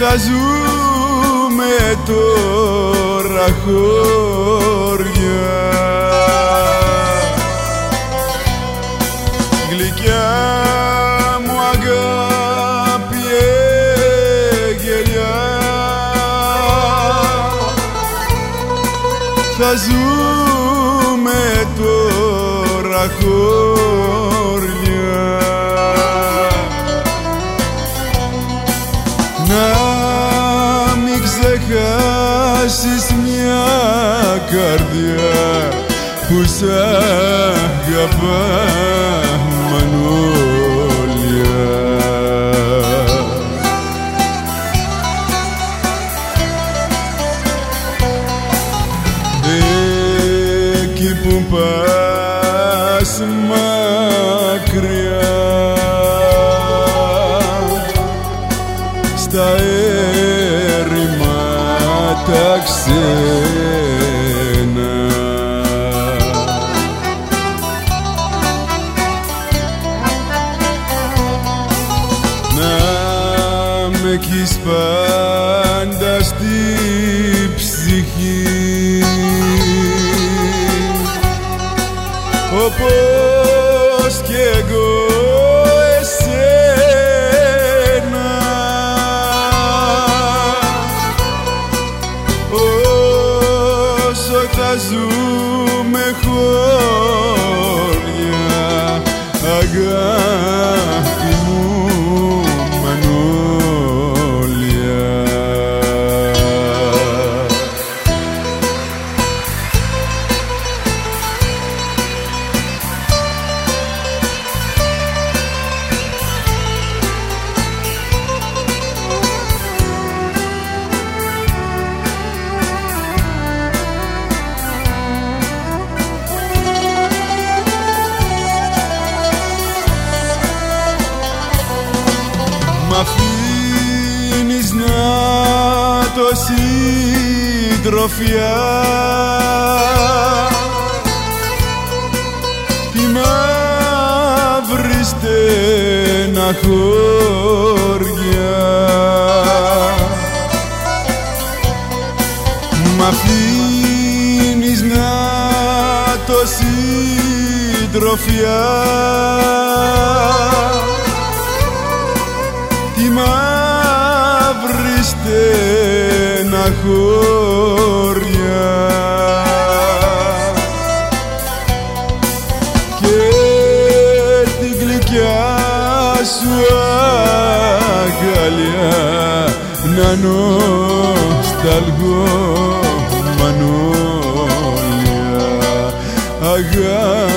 θα ζούμε τώρα χώρια. Γλυκιά μου αγάπη γελιά, θα ζούμε τώρα χώρια. Να μην ξεχάσεις μια καρδιά που σ' αγαπά Μανώλια. Εκεί που πας μακριά στα έρημα τα ξένα, να με έχεις πάντα στη ψυχή, όπως κι εγώ εσένα. Όσο θα ζούμε χώρια, αγάπη μου Μανώλια. Μ' αφήνεις να το συντροφιά τη μαύρη στεναχώρια. Μ' αφήνεις να το συντροφιά τη μαύρη στεναχώρια. Και την γλυκιά σου αγκαλιά να νοσταλγώ Μανώλια, αγάπη